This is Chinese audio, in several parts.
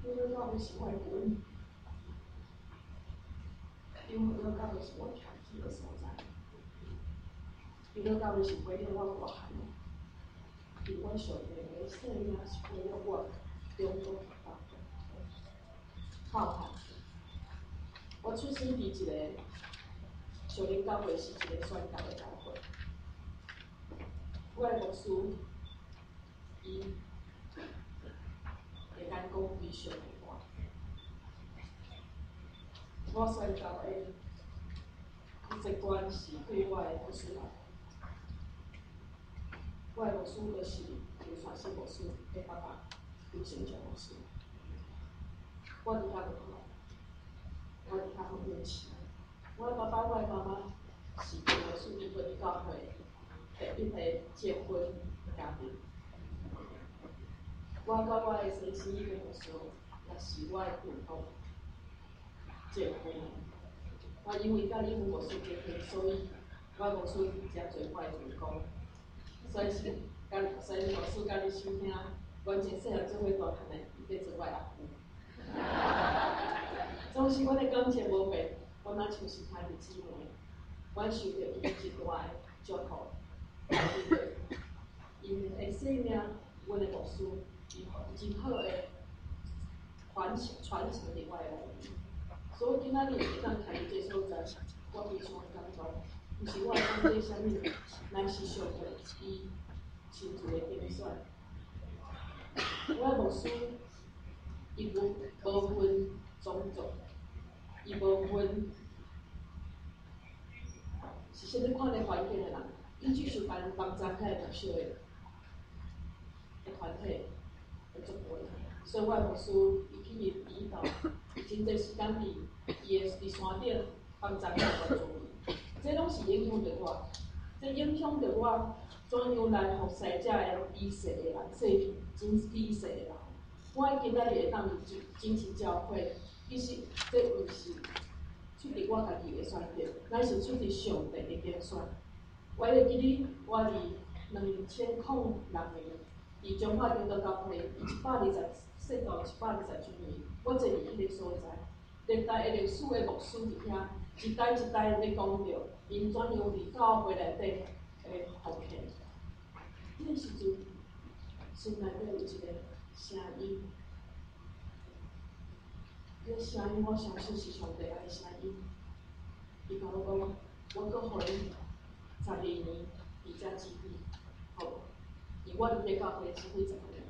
你要到底是我的根，因为你要到底是我调剂的所在，你要到底是为了我大汉，伫我上帝的生命是为了我中国浩瀚。我出生伫一个小林教会是一个宣教的教会，我的牧师伊会甲讲非常的话。我宣教的一关是对我的牧师来，我的牧师就是刘传信牧师的爸爸刘成全牧师。我伫遐落来，我伫遐好运气。我的爸爸、我的妈妈是从牧师离婚教会第一个结婚家庭。我甲我的先生的牧师也是我的共同结婚。我因为甲伊有牧师结婚，所以我牧师真侪块成功。所以是所以牧师甲你收听，完全细汉做伙大汉的，伊变做我的阿夫。总是阮的感情无变，我若像是兄弟姊妹，阮受到伊一大的祝福。因会生命，阮的牧师伊真好的传承伫我的内面。所以今仔日会当徛伫这所在，我非常感动。毋是我讲这啥物，乃是上帝伊亲自的拣选。我的牧师，伊无分种族，伊无分是啥物款的环境的人，伊只是帮助遐个弱小的团体的族群。所以我的牧师伊去引导，真侪时间伊会伫山顶帮助遐个原住民，这拢是影响着我，这影响着我怎样来服侍遮个鄙视的人，说真鄙视的人。我今仔日会当进前教会，其实这毋是出自我家己的选择，乃是出自上帝的拣选。我会记得我伫2006年，伫中华长道教会世道120周年，我坐伫迄个所在，历代的历史的牧师伫遐，一代一代咧讲着因怎样伫教会内底的奉献。迄个时阵，心内底有一个声音，迄个声音我相信是上帝爱的声音。伊甲我讲，我阁互你12年伫遮聚会，好无？因我伫咧教会聚会12年，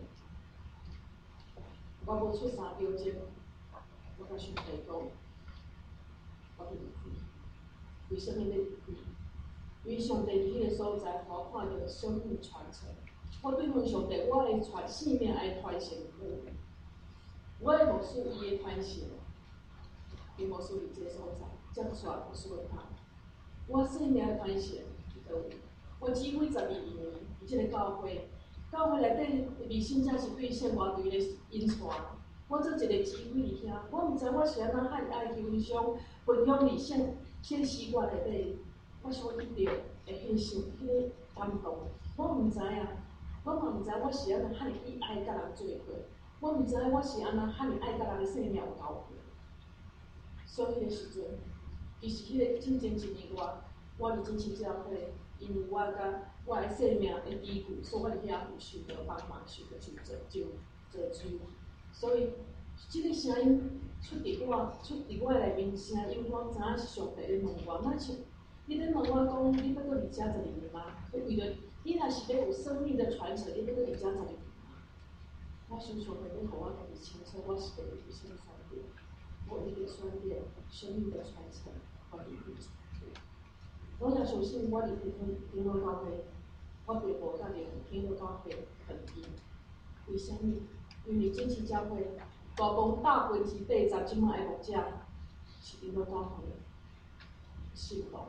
我无出3秒钟，我甲上帝讲，我要离开。为什么要离开？因为上帝伫迄个所在，互我看到生命传承。我对问上帝，我的生命爱传承有，我的牧师伊的传承，伊牧师伫这个所在，接续牧师的他。我生命的传承伫倒位？我姊妹12年伫即个教会，教会内底未信者是对生活对咧引传。我做一个姊妹伫遐，我毋知我是安怎遐爱分享伫性习惯内底，我所得到的迄个感动，我毋知影。我嘛毋知我是安怎遐尔去爱甲人做伙，我毋知我是安怎遐尔爱甲人的生命有交配。所以迄个时阵，其实迄个整1年外，我伫真神教会，因为我甲我的生命的依据，所以我伫遐有受到帮忙，受到做主。所以，即个声音出伫我内面，声音我知影是上帝咧问我，那像你咧问我讲，你要搁伫遮12年吗？为着你若是要有生命的传承，你要搁伫遮12年吗？我想上帝要互我家己清楚，我是要有啥选择，我一定选择生命的传承，我离开。我也相信我离开天路教会，我并无甲离天路教会很近。为什么？因为真神教会大分之80%即卖的牧者是天路教会信徒。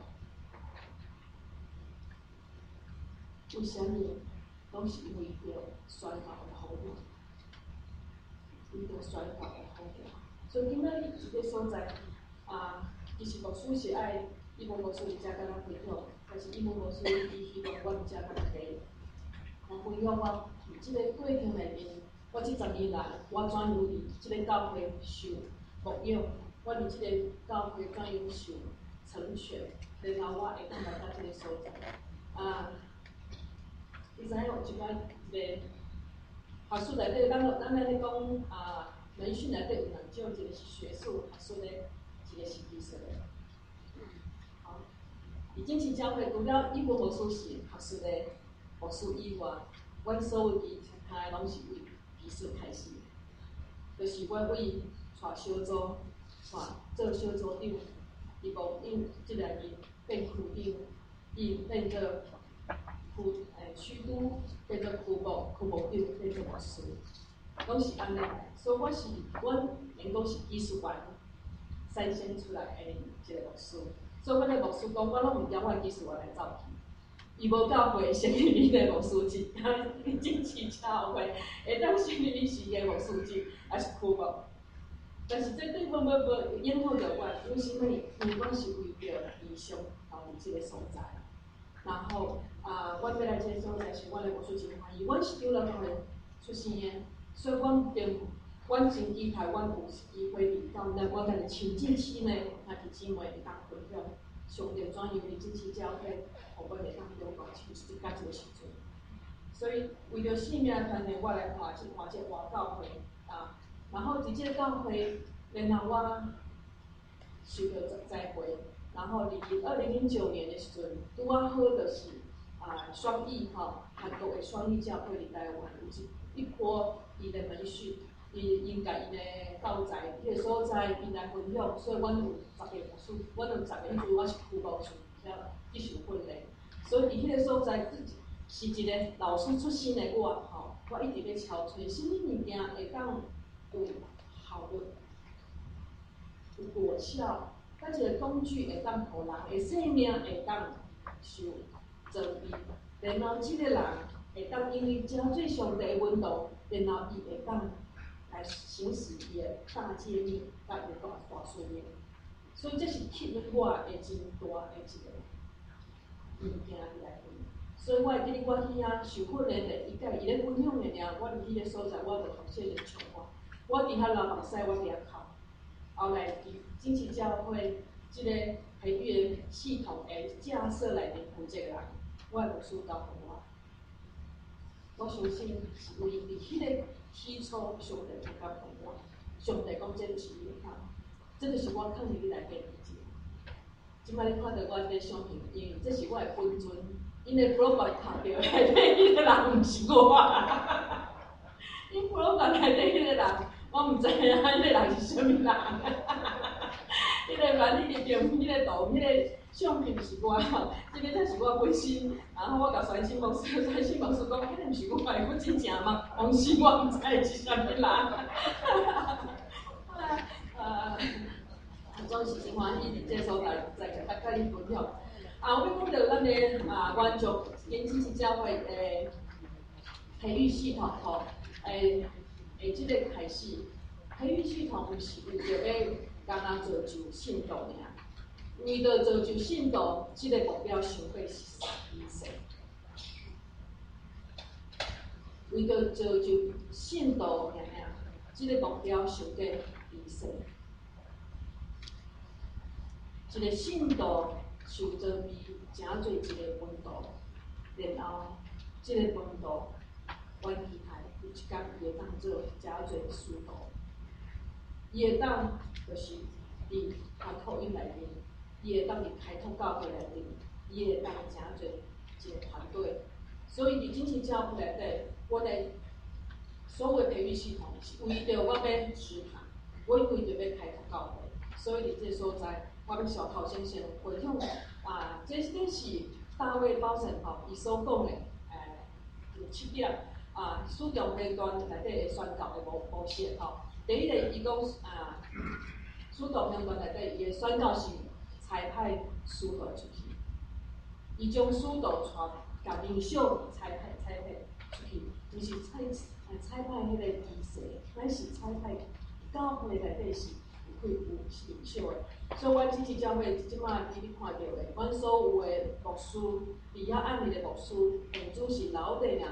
为什么？拢是因为着宣教的好用，为着宣教的好用。所以今仔日一个所在，其实牧师是爱，伊无牧师伫遮甲咱分享，但是伊无牧师伊希望我伫遮甲大家分享我伫即个过程内面我这10年来，我怎样伫即个教会受牧养，我伫即个教会怎样受成全，然后我会当来到即个所在。你知影有一摆一个学术内底，咱咧讲门训内底有2种，一个是学术学术咧，一个是技术咧。好，已经是教会除了一般牧师是学术咧牧师以外，阮所有其他拢是为技术开始，就是我为带小组，做小组长，伊无因即个伊变区长，伊变做区督，变做区牧长，变做牧师，拢是安尼来。所以阮因讲是技术员产生出来的一个牧师。所以阮个牧师讲，我拢毋惊我技术员来走去。伊无教会成立伊个牧师职，真市教会会当成立伊是个牧师职，还是区牧？但是这对无影响着我，为什么？因为我是为着理想到伫即个所在。然后阮要来即个所在是阮的牧师真欢喜，阮是长老教会出身的，所以阮真期待阮有机会伫到我家己亲近起呢，兄弟姊妹会当分享上帝怎样伫真市教会，互阮会当中国亲近到即个时阵。所以为着性命团呢，我来换即外教会然后伫即个教会，然后我受到栽培。然后2009年的时阵，拄好就是双义韩国的双义教会伫台湾有一波伊的门训，因甲因的教材迄个所在，因来分享，所以阮有10个牧师，阮有10个，因为我是区牧处，了去受训练，所以伫迄个所在是一个老师出身的我我一直咧敲找什么物件会当有好的有果效。咱一个工具会当互人的生命会当受增益，然后即个人会当因为真做上帝的温度，然后伊会当来行使伊的大诫命，甲伊的大使命。所以这是吸引我的真大的一个物件来分。所以我会记得我去遐受训练的，伊咧分享的尔，我伫迄个所在，我就学些人像我伫遐流目屎，我伫遐哭。后来伫真市教会即个培育的系统的架设内面负责人，我的牧师交互我相信是为伫迄个起初上帝就交互我，上帝讲这就是你的这就是我放伫你内底的物件。即摆你看到我即个相片，因为这是我的本尊，因的 profile 看到内底迄个人毋是我，因 profile 内底迄个人。我毋知影迄个人是啥物人，迄个原理里面，迄个图，迄个相片是我，即个才是我本身。然后我甲传信牧师讲，迄个毋是我的，我真正嘛，往时我毋知是啥物人。总是真欢喜伫这所在甲你分享。我要讲到咱的原族跟真市教会的培育系统即个开始，培育系统毋是为着要干那造就信徒尔，为着造就信徒，即个目标伤过离世。为着造就信徒即个目标伤过离世。一个信徒受造于诚侪一个温度，然后即个温度，阮期待有一天伊会当做诚侪使徒，伊会当就是伫福音内面，伊会当伫开拓教会内面，伊会当诚侪一个团队。所以伫真市教会内底，阮的所有的培育系统是为着我要实行，我为着要开拓教会，所以伫这所在。我要小头先分享这是大卫包神伊所讲的7点使徒篇段内底的宣告的模式第一个，伊讲使徒篇段内底伊的宣告是差派使徒出去，伊将使徒甲领袖差派出去，毋是差派迄个仪式，乃是差派教会内底是有领袖的。所以，阮真市教会即摆你看到的，阮所有的牧师，伫遐暗暝的牧师，主是老弟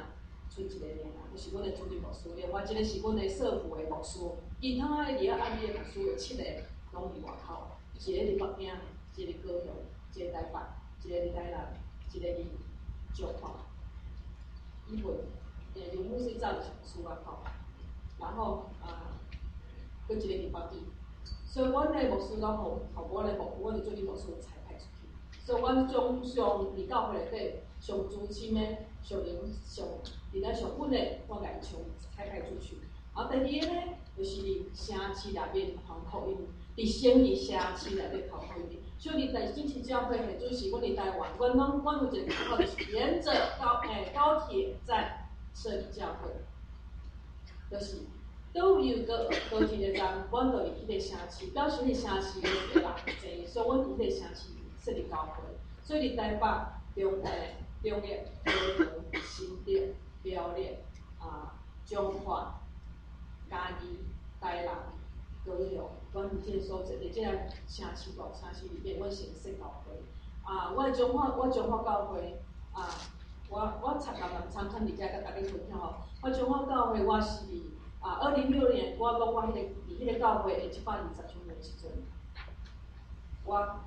剩一个尔，就是阮的主任牧师，另外一个是阮的社福的牧师，其他的伫遐安利的牧师有7个，拢伫外口，一个伫北京，一个伫高雄，一个台北，一个伫台南，一个伫彰化。伊会刘牧师早就是牧师外口，然后佫一个伫北京。所以，阮的牧师拢互阮的主任牧师裁派出去。所以，阮总上伫教会内底上资深的、上稳的，我甲伊裁派出去。然后第二个呢，就是城市内面传福音，伫省里城市内底传福音。所以，伫第支持教会，或者是阮伫台湾，阮有一个口号，就是沿着高铁站设立教会，就是。都有个高铁的站，阮就伫迄个城市，表示迄城市的人侪，所以阮伫迄个城市设立教会。所以伫台北、中立、高雄、新竹、苗栗、彰化、嘉义、台南、高雄，阮伫即个所在，伫即个城市里面，阮先设教会。我彰化教会我插南参参伫遮，甲大家分享吼。我彰化教会，我是2006年，我讲我伫迄个教会的120周年时阵，我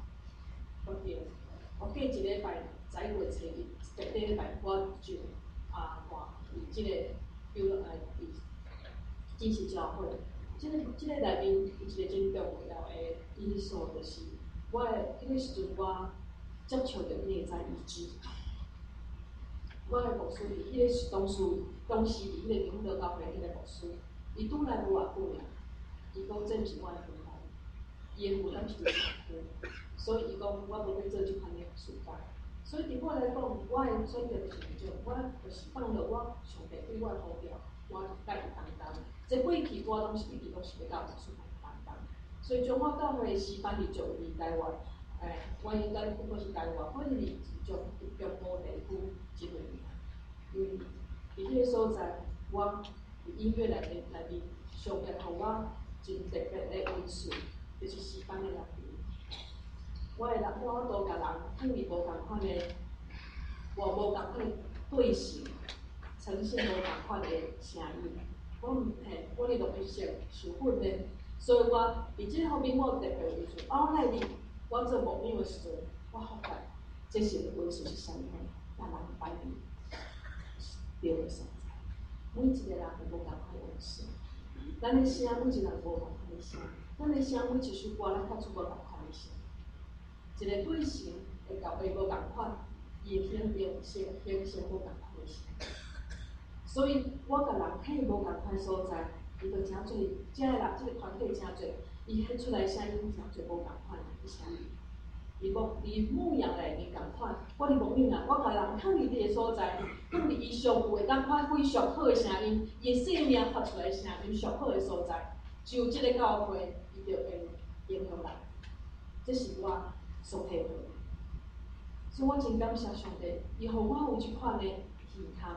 过一礼拜10月初1，第一礼拜我就看伊即个支持教会。即个内面有一个真重要的因素，就是迄个时阵我接触到内在医治。我的牧师伫迄个当时伫迄个永乐教会迄个牧师，伊拄来无偌久尔，伊讲这毋是我的负担，伊的负担是上帝，所以伊讲我无去做即款的事工。所以对我来讲，我的选择就是一种，我就是放了我上帝对我的呼召，我就甲伊担当。这过去我拢是一直拢是要甲牧师担当。所以彰化教会的师班就伫台湾，我应该不过是台湾，可能是中部地区即个。因为伫迄个所在，我伫音乐内面，上帝互我真特别的恩赐，就是诗班的内面。我都甲人向伊无共款的，无共款的对象，呈现无共款的声音。我的录音室是混的，所以我伫即方面我特别有意思。来哩，我做牧养的时阵，我发觉这是恩赐是啥物，让人摆伫对的所在。每一个人都无共款的恩赐，咱的声每一个人无共款的声，咱的声每一首歌咱发出无共款的声。一个对象会无共款，伊会形成无共款的声。所以我甲人喺无共款所在，伊就诚侪，遮个人即个团体诚侪，伊迄出来声音诚侪无共款的声音。伊牧羊内面共款，我伫牧养啊，我甲人放伫伫个所在，放伫伊上有会当发挥上好的声音，伊生命发出来的声音上好的所在，就即个教会，伊就会影响人。这是我所体会的。所以我真感谢上帝，伊互我有即款的耳通。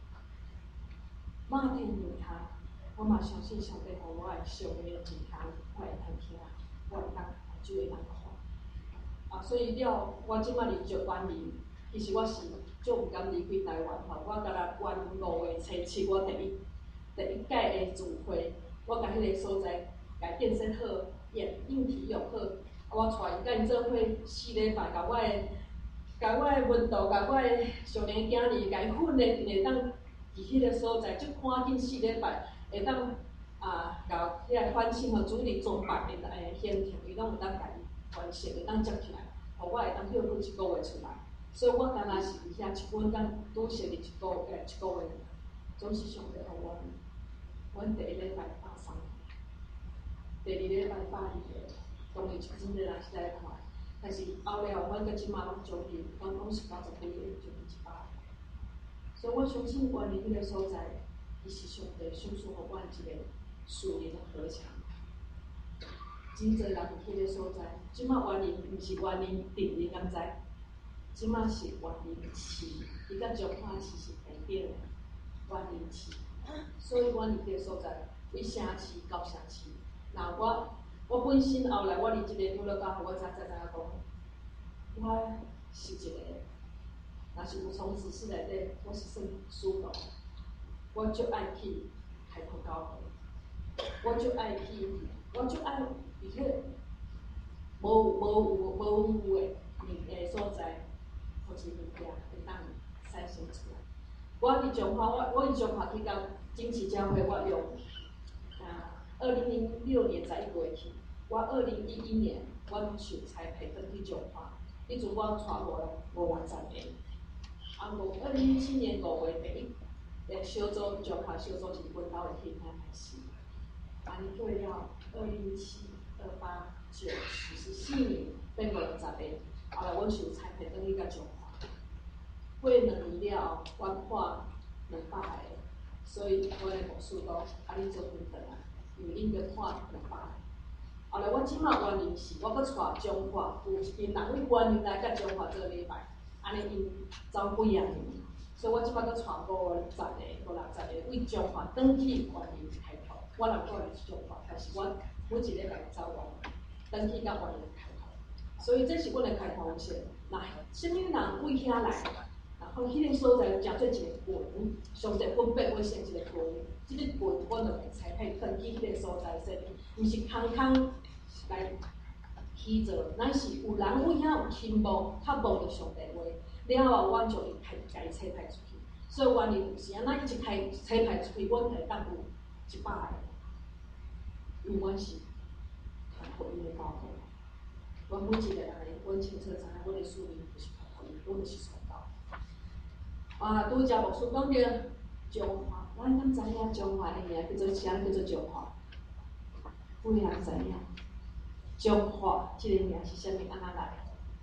马天耳通，我嘛相信上帝互我的上帝的耳通，我会通听，我会当就会当看。所以我即摆离石湾林，其实我是足毋甘离开台湾吼。我甲若元5月初7，我第一届的聚会，我甲迄个所在甲建设好，硬体用好，我带伊甲因做伙4礼拜，甲我的文道，甲我的少年囝儿，甲伊训练，会当伫迄个所在，足赶紧4礼拜，会当甲迄个反省和主任做办的行程，伊拢有当甲伊完成，会当接起来，互我会当休困1个月出来。所以我敢若是伫遐1本当拄设立1个月，总是上帝互我。阮第1礼拜83个，第2礼拜82个，当然真侪人是来看。但是后了，阮到即马拢将近，拢是90几个，将近100个。所以我相信，原来迄个所在，伊是上帝赏赐互阮一个属灵的禾场。真侪人伫迄个所在，即马原林毋是原林定林，敢知？即马是原林市，伊甲彰化市是平顶的原林市。所以阮伫迄个所在，为城市到城市。那我本身后来我伫即个娱乐教会，我才知影讲，我是一个，若是有从指示内底，我是算属龙。 我就爱去开拓教会，我就爱去，我就爱伫迄无有诶所在，或是物件会当产生出来。我伫中华，我伫中华去到金旗教会，我用2006年11月去，我2011年我受栽培转去中华，迄阵我带无60个，2017年5月第一个小组中华小组是阮兜的天台开始，安尼过了2017、28、9、14年变50个，后来阮受栽培转去到中华，过2年了后，我破200个，所以我的牧师讲，你做分段啊，因为应该破200个。后来我即马原人是，我搁带中华有一群人，为原人来甲中华做礼拜，安尼因走几啊年，所以我即马搁带50个、60个，为中华转去原人开拓。我人个人是中华，但是我每一礼拜走完，转去甲原人开拓。所以这是阮的开拓线。那什么人为遐来？然后迄个所在诚做一个群，上帝分别为成一个群。即个群，阮就会采配转去迄个所在说，毋是空空来去做，乃是有人为遐有听无，较无着上帝话，了后阮就会家己采派出去。所以原来有时啊，咱一开采派出去，阮会当有100个，因为阮是福音的教会。阮每一个人，阮清楚知影，阮的使命就是福音，阮就是传道。拄则牧师讲着中华，咱敢知影中华的名叫做啥？叫做中华。有人知影？中华即个名是啥物？安怎来？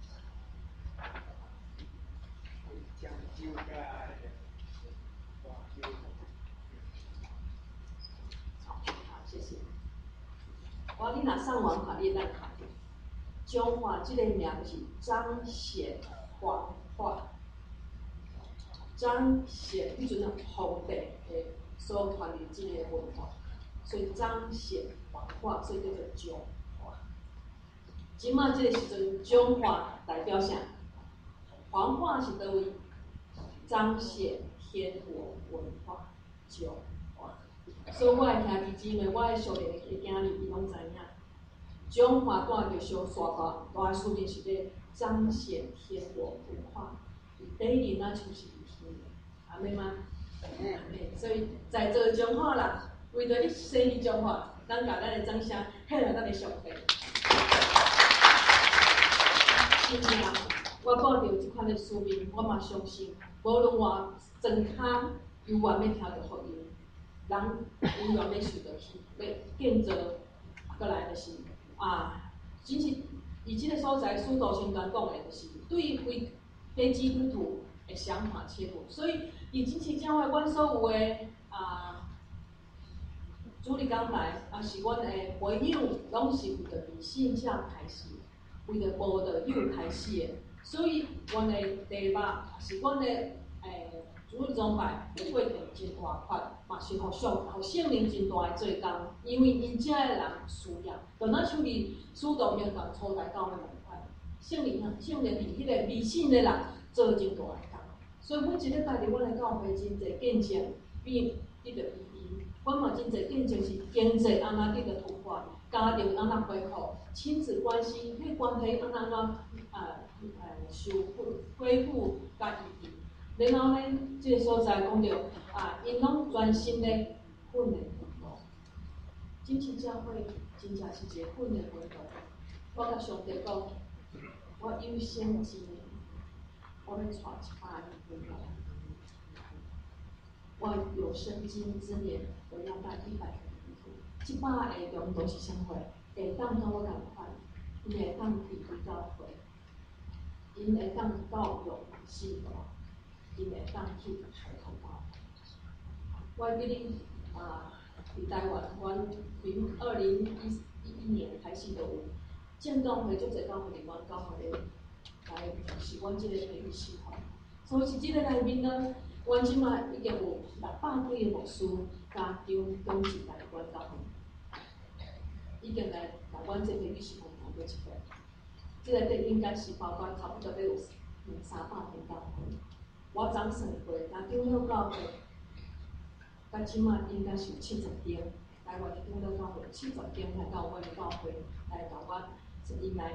谢谢。你若上网看，你会当看到，中华即个名是彰显皇化，彰显迄阵皇帝的所传的即个文化，所以彰显皇化，所以叫做中华。即马即个时阵，中华代表啥？皇化是倒位？彰显天国文化，中华。所以我的兄弟姊妹，我的少年的囝儿，伊拢知影。中华带着小刷大使命是咧彰显天国文化。第一咱就是天的，阿妹吗？所以在座中华人，为着你生日中华，咱甲咱的掌声献给咱的上帝。真正，我抱着即款的使命，我嘛相信，无论我庄脚有缘要听到福音，人有缘要受到去，要建造，过来就是真是以即个所在，使徒行传讲的，就是对非基督徒的想法切入，所以以真是教会，阮所有的主日讲台，是阮的会友，拢是为着伫信教开始，为着无着友开始的。所以，阮的题目是阮的主日崇拜的过程真活泼，嘛是互圣灵真大的做工，因为因遮的人需要。就咱像伫使徒行传初代教会同款，圣灵伫迄个迷信的人做真大的工。所以每一礼拜伫阮的教会真侪见证，变得着医治。阮嘛真侪见证是经济安怎得着突破，家庭安怎恢复，亲子关系迄关系安怎恢复甲医治。然后呢，即个所在讲着因拢专心咧训练奋斗。真正教会真正是一个训练奋斗。我甲上帝讲，我有生之年，我要带100个回来。我有生之年，我要带100个门徒。100个中都是啥货？会当甲我共款，因会当去教会，因会当教育信徒。因会当去开拓教会。我记得伫台湾，阮2011年开始就有建教会，足侪教会伫阮教会来是阮即个培育系统。所以是即个内面呢，阮即马已经有600几个牧师加中职来阮教会，已经来阮即个培育系统谈过一个。即内底应该是包括差不多要有200-300间教会。我总算过，但长老教会到即马应该是有70间，台湾的长老教会70间来到阮的教会来甲阮，是因来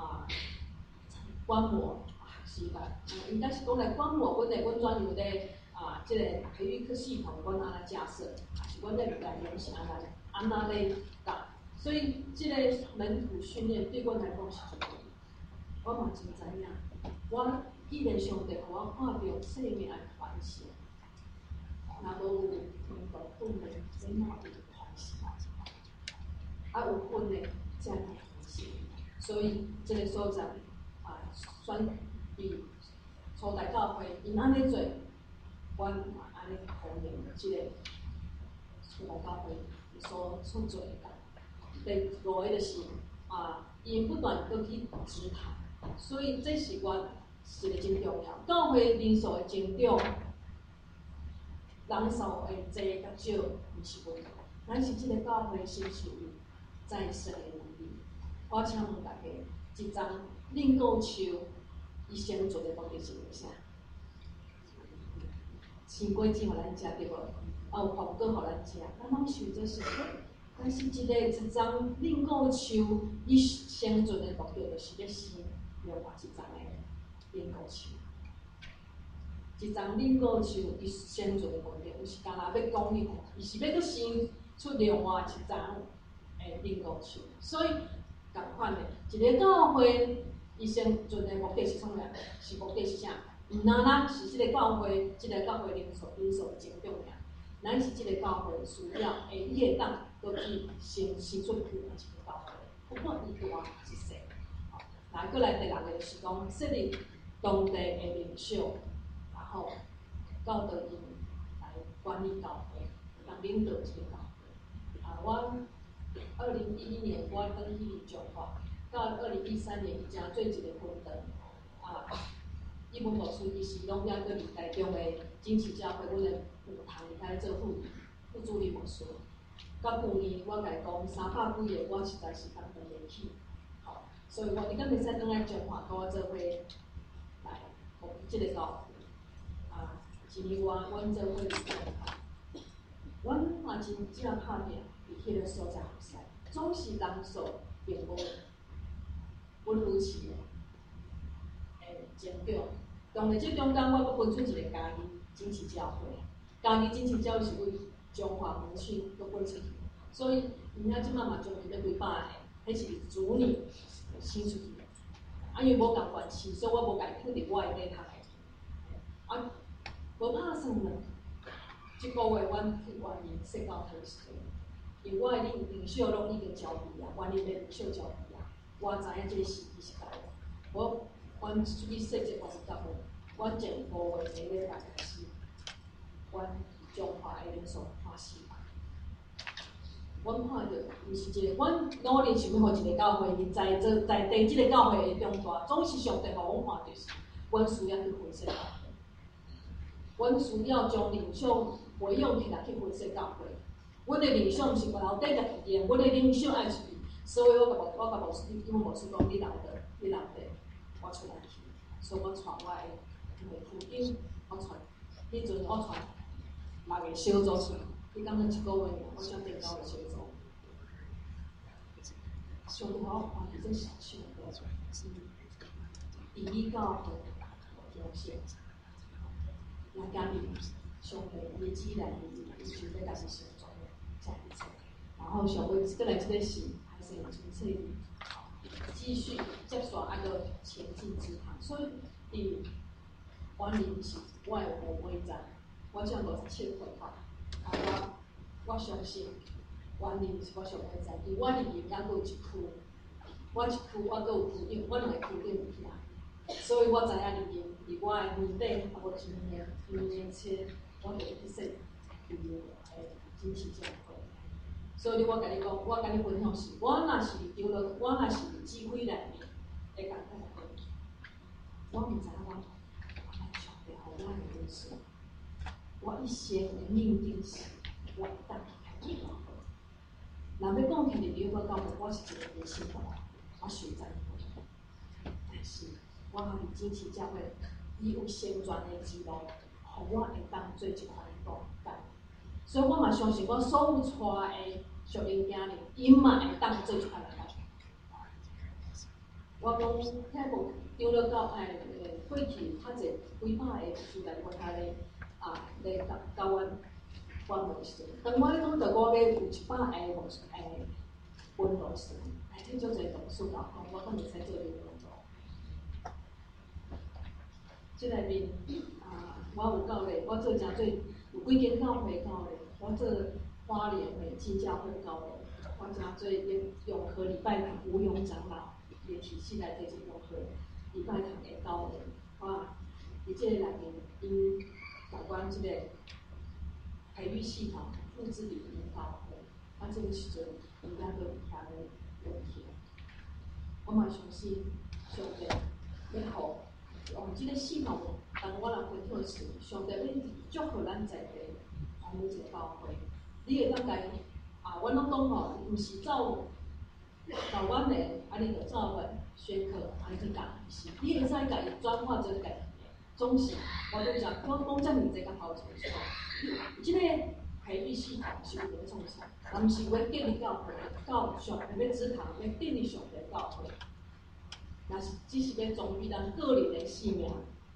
观摩，是吧？应该是讲来观摩阮的阮怎样咧即个培育课系统，阮安来架设，还是阮咧来联是安那咧教。所以即个门徒训练对阮来讲是重要。我嘛真知影，我既然上帝互我看到生命的传承，若无有运动训练，怎么会传承？有训练才会传承。所以即个所在选伫初代教会，因安尼做，阮嘛安尼呼应即个初代教会所做的代。第5个就是因不断搁去指谈。所以这是我是个真重要。教会人数的增长，人数会多甲少，毋是问题，咱是即个教会是属于再生的能力。我请问大家，一丛恁果树，伊生存的目的是为啥？生果子互咱食对无？有苹果互咱食，咱拢是为做生活。但是一丛恁果树，伊生存的目的就是咧生另外一丛的恁果树。一丛恁果树，伊生存的目的，毋是干那要供应，伊是要搁生出另外一丛的恁果树。所以，共款的，一个教会，伊生存的目的是创啥？是目的是啥？毋单是即个教会，即个教会人数增长尔。咱是即个教会需要，伊会当搁去生出去另一个教会，不管伊大是细。来，过来第6个就是讲设立当地的领袖，然后教导因来管理教会，当领导即个教会。我2011年我转去中华，到2013年伊正做一个分堂。伊文牧师伊是拢了搁伫台中的真市教会，阮的母堂里遐做副主任牧师。到去年我甲伊讲300几个，我实在是感动袂起。所以我伊敢袂使转来中华，甲我做伙来服务即个教会。1年外，阮做伙是阮嘛真正拍拼，伫迄个所在服侍，总是人数并无阮如期的增长。当然，即中间我阁分出一个家己真市教会，家己真市教会是为中华门区阁分出去，所以因遐即摆嘛将近要几百个，迄是子女生出去。因为无共关系，所以我无甲伊放伫我的底头的。无拍算呢，即个月阮去原林设教会时，因为我的领袖拢已经交毕啊，原林的领袖交毕啊，我知影即个时机是到。阮出去设一个原林教会，阮前5月1个礼拜开始，阮中华的人数破400。阮看到，毋是一个，阮努力想要互一个教会，在地即个教会的中大，总是上帝互阮看到是，阮需要去分析教会，阮需要将领袖培养起来去分析教会。阮的理想毋是留底家己练，阮的领袖爱出去，所以我甲牧师，因为牧师讲你留底，我出来去，所以我带我的副长，我带，迄阵我带6个小组出去。伊敢若1个月，我想订9个小组。上帝互我看到这是上帝第一教会表现，来家己上帝伊的旨来，伊想要家己成全的这样子。然后上尾过来这个是还是纯粹继续接续按个前进之堂，所以伫原林是我的5尾站，我只57岁我相信原林是我上尾站，伫我里面还阁有一区，我一区我阁有区长，我2个区长伫遐，所以我知影里面伫我的年底，啊无今年初，我就去设真市教会。所以我甲你讲，我甲你分享是，我若是长老，我若是指挥内面会共款的，我毋知影我上帝互我的恩赐，我一生的命定是，我一旦开始教会。若要讲起嚟，我教会，我是一个热心的，我实在。但是，我伫真市教会，伊有成全的之路，互我会当做一款讲教。 所以我嘛相信，我所有带的属灵囝哩，因嘛会当做一款人。我讲，遐无长乐教过去较侪几百个student来我遐咧咧教阮关门时阵，当我咧讲到我要有100个温柔时，迄足侪同事甲讲，我可能使做这个工作。即内面我有教咧，我做诚侪有几间教会教咧，我做花莲美济教会教咧，我诚侪永和礼拜堂吴勇长老。也体系内底即种课，礼拜堂会教的，伫即个内面，因教阮即个培育系统复制里面教会，即个时阵，应该都有遐个问题。我嘛相信上帝要互用即个系统，当我人分享时，上帝要祝福咱在地每一个教会，你会当家阮拢讲吼，毋是走。教阮的，你就照阮宣课，去教，是，你会使家己转化做家己，总是我拄则讲遮尔济甲好处，即个培育系统是为了创啥？但毋是为建立教会，上帝要指堂，要建立上帝教会，若是只是要装备咱个人的性命，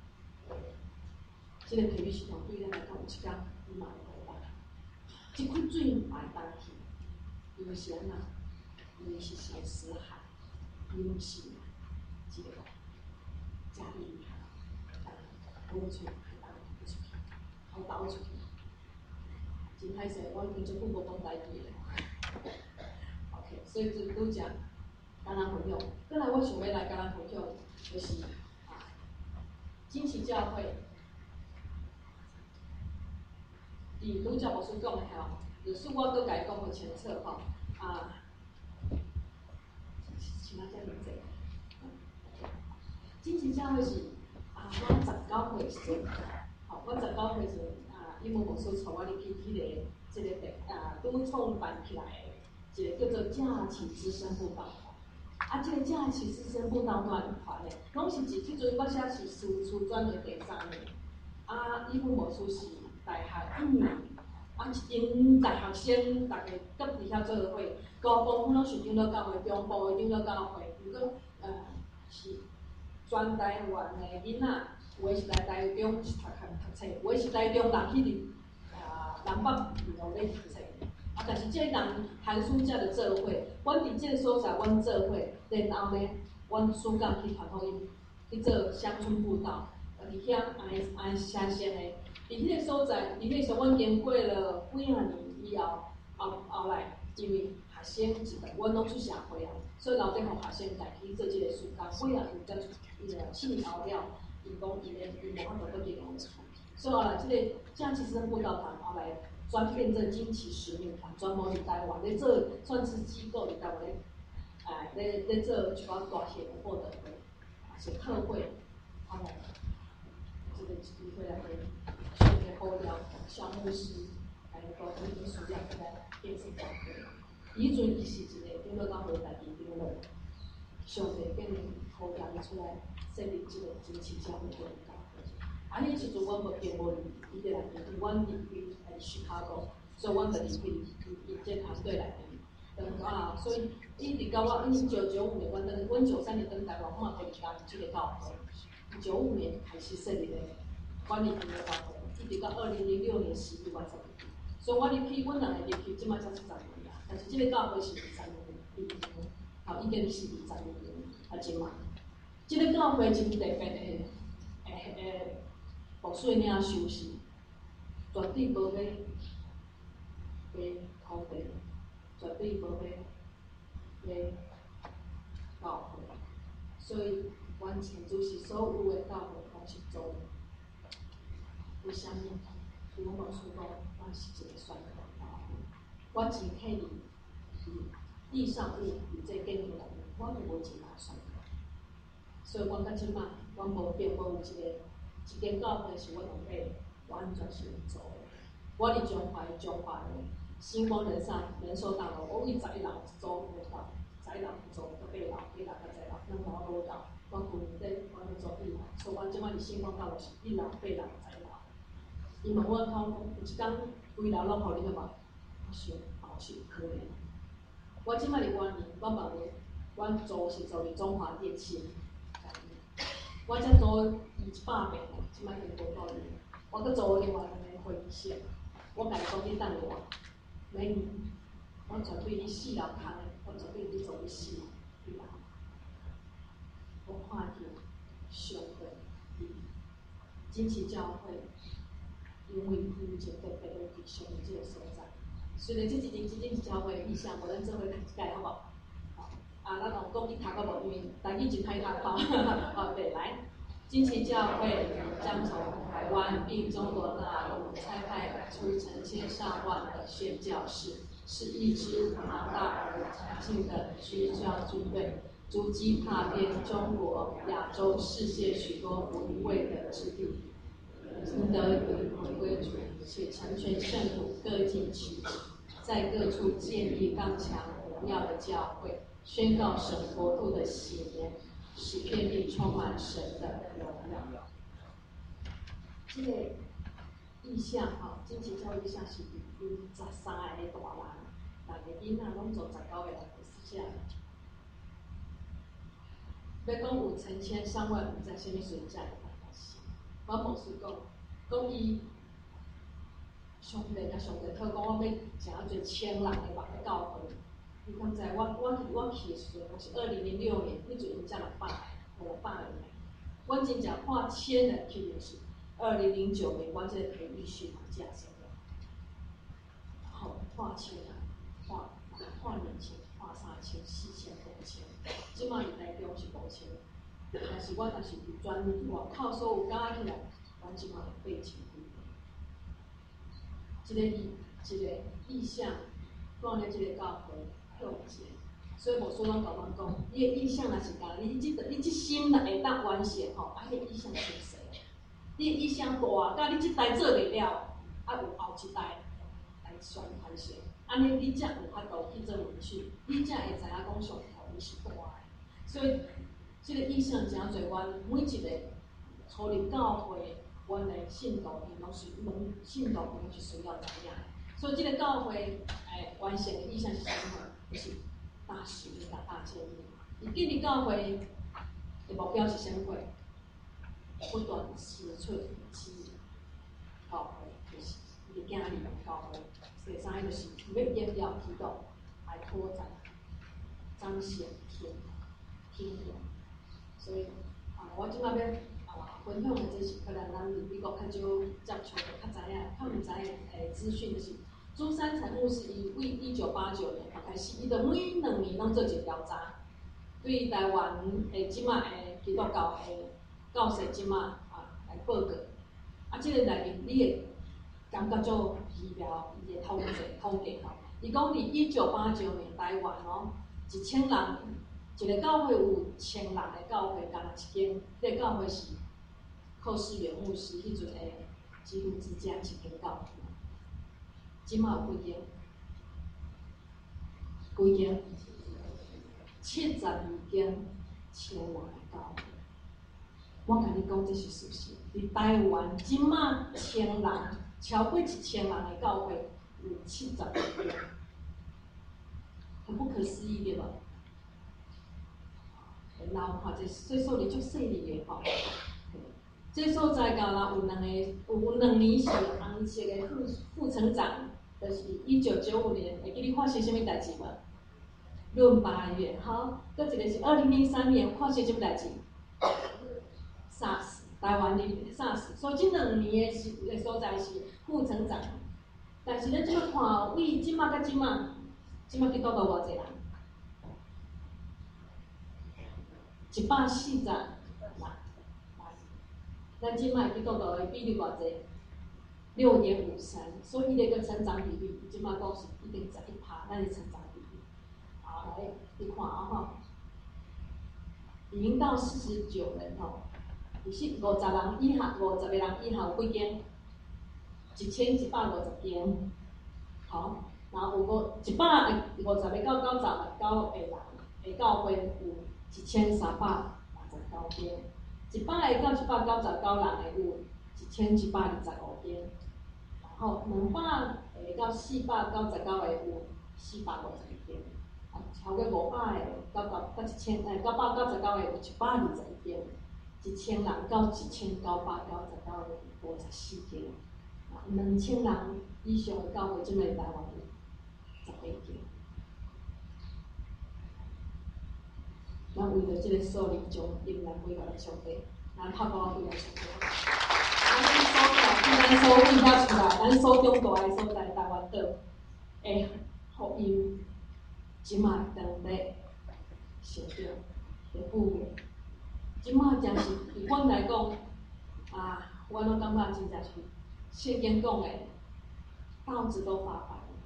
即个培育系统对咱来讲有一天伊嘛会无力，即款水嘛会淡去，因为是安那？因为是个死海，因为是一个加厉害，我出去，出去，我倒出去，真歹势，我已经足久无讲台语了。OK， 所以就拄则甲咱分享。再来，我想要来甲咱分享，就是惊奇教会，伫拄则牧师讲的吼，就是我搁家讲个前册吼请大家理解。惊奇教会是我19岁时阵，我19岁时因为牧师带我入去即个拄创办起来的一个叫做假期之声布道团。即个假期之声布道团咧，拢是伫迄阵我写是师专的第3年。伊副牧师是大学1年，一群大学生，大家搁伫遐做伙，高部分拢是长乐教会，中部的长乐教会，毋过是全台湾的囡仔，有的是来台中读册，有的是台中人去南北路咧读册。但是即个人寒暑假就做伙，阮伫即个所在，阮做伙，然后呢，阮暑假去传福音，去做乡村布道，伫遐安尼声声的。伫迄个所在，伫迄个时候，阮经过了几啊年以后，后来因为学生阮拢出社会啊，所以留底互学生家己做即个暑假，几啊年才7年后了，伊讲伊无法度搁继续落去，所以后来即个假期之声布道团后来转变做惊奇使命团，专门伫台湾咧做，算是机构伫台湾咧做一寡大型的布道会，是特会，后来这个机会来选个好了小牧师，来讲伊经需要来建设教会。以前伊是一个长乐教会家己长乐，上帝变好了伊出来设立即个惊奇教会教会。迄时阵阮并无伊个内面，因阮入去Chicago，所以阮就入去伊这团队内面。所以一直到我1995年，阮93年登台湾，我嘛无加入即个教会。95年开始设立的管理长乐教会，一直到2006年11月我才入去。所以我入去，阮人会入去，即摆才是10年啦。但是即个教会是20年，已经是20年，真慢。即个教会真特别的，雨水领休息，绝对无要土地，绝对无要教会。所以，阮前主是所有的教会拢是做。为虾米？阮牧师讲，阮是一个宣教教会。我真刻意地上物与这建筑内面，我都无真大宣教。所以，阮到即摆，阮并无有一间教会是我用买，完全是做的。我伫中华的星光人寿大楼，我为10楼租不到，10楼租到8楼，8楼到10楼，2楼无到。我旧年底我要租1楼，所以阮即摆伫星光大楼是1楼、8楼、10楼。伊问我讲，有一天规楼拢互你个嘛，我想后是可怜。我即摆伫外面，我问过，阮租是租伫中华电信，我才租100平，即摆已经无够用。我搁租另外2个会议室，我家己讲你等我，每年我绝对去4楼空的，我绝对去租去4楼。我看见上帝惊奇教会，因为伊有一个特别的地上即个所在。虽然这一间教会意向，无咱做伙读一解好无？啊，咱用讲去读个无，因为台语真歹读吼。对，来，惊奇教会将从台湾并中国大陆差派出成千上万的宣教士，是一支庞大而强劲的宣教军队。足迹踏遍中国、亚洲、世界许多不畏的之地，赢得归主，且成全圣徒，各尽其职，在各处建立刚强荣耀的教会，宣告神国度的喜年，使遍地充满神的荣耀。这个意象哈，惊奇教会意象是有13个大人，6个囡仔拢做19个来14下。要讲有成千上万，毋知啥物时阵才会发生。我牧师讲伊上帝甲上帝讨讲，我要诚侪千人的教会。你敢知我去的时阵，我是2006年，迄阵因才600人，我真正看1000人去的是2009年，我这个培育训架先的，好看1000人，看年前看3000、4000、5000。即摆伫台中是5000，但是伫全外口所有加起来，阮即摆有8000几个。一个意向，讲咧即个教会特别，所以无所拢甲阮讲，你的意向若是讲你即心若会当完成吼，啊，迄个意向真细。你的意向大，甲你即代做袂了，啊有后一代来宣传说，安尼你才有法度去做文训，你才会知影讲上帝你是大的。所以，这个意向真侪，阮每一个初入教会，阮的信徒因拢是信徒因是需要知影。所以，这个教会完成的意向是啥物？就是大使命、大建议。伊建立教会的目标是啥物？不断吃出教会，就是伊的囝儿教会。第三个就是要延续基督来拓展、彰显天国。所以我即摆要分享的这是可能咱美国较少接触的、较知影、较毋知影资讯，就是朱三彩牧师伊为1989年开始，伊就每2年拢做一调查，对台湾即摆基督教教士即摆来报告。即个内面你会感觉足奇妙，伊的统计吼。伊讲伫1989年台湾1000人，一个教会有1000人的教会，干一间，这个教会是寇世元牧师迄阵的基督之家一间教会。即摆有几间？72间1000人的教会。我甲你讲，这是事实。伫台湾即摆1000人，超过1000人的教会有72间，很不可思议对无？然后看这数字足细腻的吼。这所在甲啦有2年是红色的副成长，就是1995年，会记你发生什么代志无？闰8月，好，搁一个是2003年发生什么代志？SARS， 台湾的 SARS， 所以这2年的所在是负成长。但是咱即摆看，为即摆甲即摆基督徒偌济人？140人。咱即摆基督徒的比例偌济？6.53，所以伊个成长比率，即摆讲是1.11%，咱的成长比率。好，来你看吼，已经到49人吼，50人以下，50个人以下有几间？1150间。好，然后有150个到90个人的教会有1369间。100个到199人的有1125间， 吼200个到499个有451间，超过500个到1000999个有121间，1000人到1999个有54间，2000人以上的教会，即个台湾有18间。咱为着即个数字，将应来归咱上帝，咱拍鼓归咱上帝。咱所为遐出来，咱所中大个所在台湾岛，会福音即卖当咧成长，会富裕。即卖真是对阮来讲，阮拢感觉真正是圣经讲的，稻子都发白了，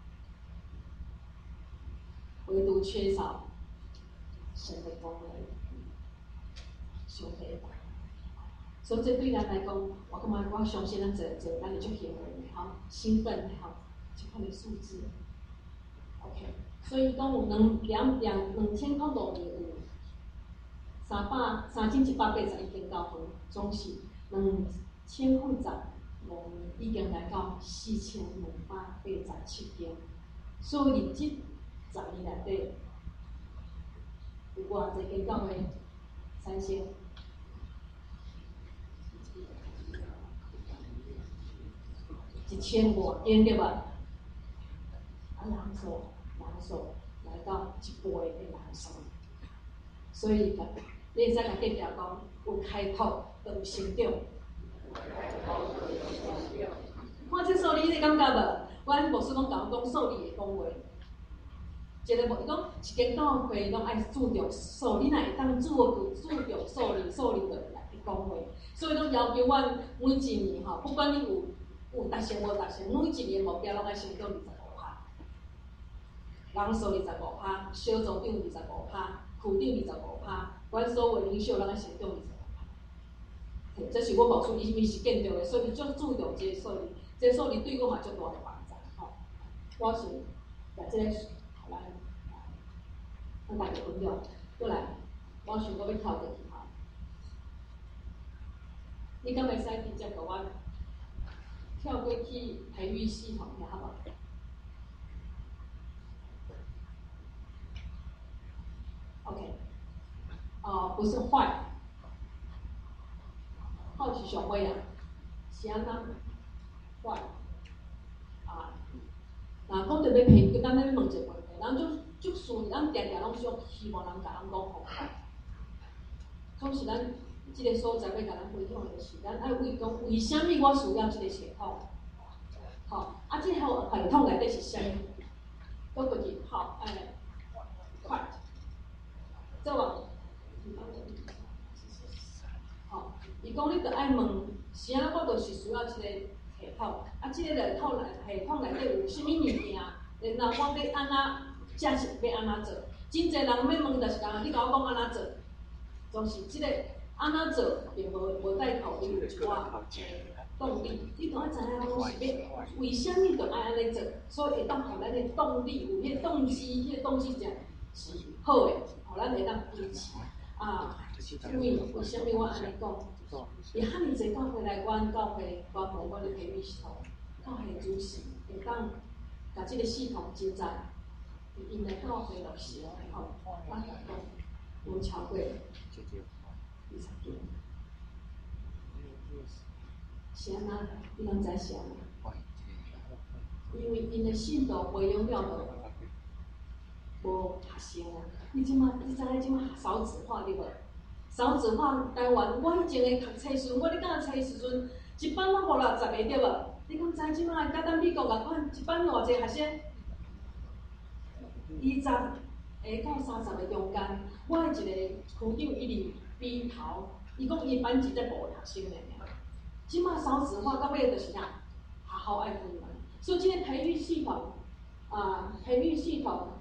唯独缺少神的光而已，上帝的光。所以这对咱来讲，我感觉我相信咱咱会足兴奋的吼，兴奋的吼，即款的数字。OK， 所以讲有2000块多年有3181间教会，总是2000复杂，已经来到4287间。所以即10年内底，有偌济间教会产生。1000多间对吧？人数来到1倍的人数，所以你会使甲隔壁讲，有开拓就有成长。看这数字，你感觉无？阮牧师拢甲我讲数字的讲话，伊讲一间教会拢爱注重数，你若会当注重数字就来讲话。所以拢要求阮每一年吼，不管你有达成无达成，每一年目标拢爱成长25%，人数25%，小组长25%，区长25%，阮所有领袖拢爱成长25%。这是我牧师伊是见到的，所以足注重这个数字，这个数字对我嘛足大的帮助吼。我是把这个咱大家分享，过来，我想我要跳过去吼。你敢会使直接甲我跳过去培育系统听好无？OK， 不是坏，好是上尾啊，是安怎坏？讲到要培，咱要问一个问题，咱足顺，咱常常拢想希望人甲咱讲好坏，总是咱即个所在要甲咱分享的是，咱爱为讲为虾米我需要即个系统？好，即个系统内底是啥物？倒过去，好，快，做完。好，伊讲你着爱问，是啊，我就是需要即个系统，即个系统内底有啥物物件？然后我要安怎正是要安怎做？真侪人要问，就是讲你甲我讲安怎做，就是即个安怎做，并无带头你有一寡动力。你着爱知影讲是要为虾米着爱安尼做，所以会当互咱的动力有迄个动机，迄个动机是好的，互咱会当坚持。因为虾米我安尼讲？伊遐尼侪教会来，阮教会包括阮的培育系统，教会主席会当甲即个系统真在因的教会落实吼，我甲讲无超过20间，是安那？你敢知是安那？因为因的信徒培养了无学生啊，你知影即马少子化对无？少子化，台湾我以前的读册时，我咧教册时阵，一班拢50-60个对无？你敢知即马甲咱美国共款，一班偌济学生？20个到30个中间，我的一个区长一直比头，伊讲伊班级才5个学生尔。即马少子化到尾就是啥？学校爱关门，所以即个培育系统，培育系统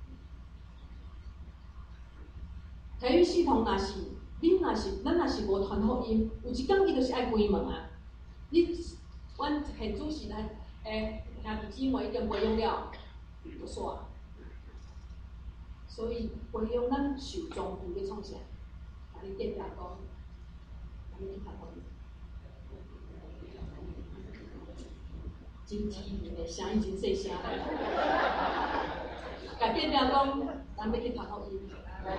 若是咱若是无传福音，有一天伊就是爱关门啊！阮现主是咱兄弟姊妹已经培养了不煞，所以培养咱受众伫咧创啥？甲你隔壁讲，甲你去读福音。 真机灵的，声音真细声咧。甲隔壁讲，咱要去读福音。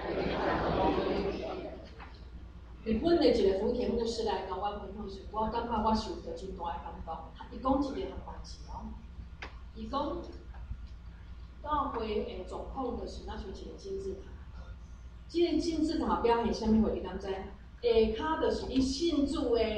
日本的一个福田牧师来甲我分享时，我感觉我受到真大的感动。伊讲一个很代志哦，伊讲教会的状况就是咱像一个金字塔，这个金字塔表现啥物货？你敢知？下骹就是你信主的